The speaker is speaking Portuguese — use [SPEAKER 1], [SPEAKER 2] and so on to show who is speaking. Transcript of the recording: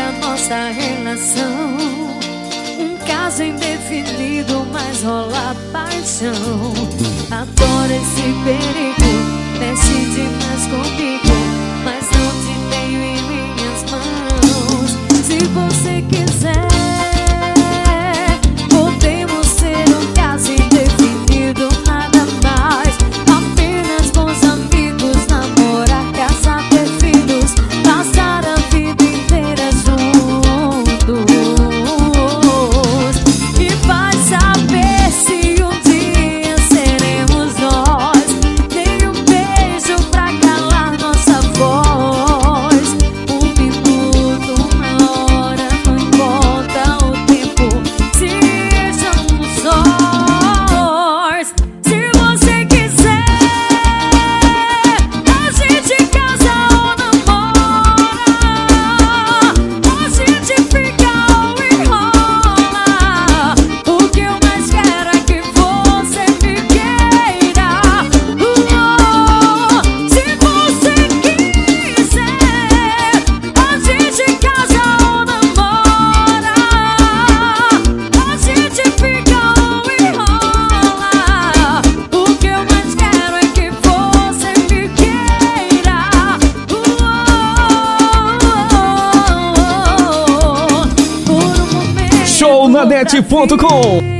[SPEAKER 1] a nossa relação. Um caso indefinido, mas rola paixão. Adoro esse perigo, mexe demais comigo, mas não te tenho em minhas mãos. Se você quiser, podemos ser um caso indefinido, nada mais. Apenas bons amigos, namorar, casar, ter filhos, passar a vida inteira juntos. E vai saber se um dia seremos nós. Nem um beijo pra calar nossa voz. Um minuto, uma hora, não importa o tempo, sejamos sós. Se você quiser, a gente casa ou namora, a gente fica ou enrola. O que eu mais quero é que você me queira. Se você quiser, a gente casa ou namora, a gente fica ou enrola. O que eu mais quero é que você me queira. Por um momento
[SPEAKER 2] Shownanet.com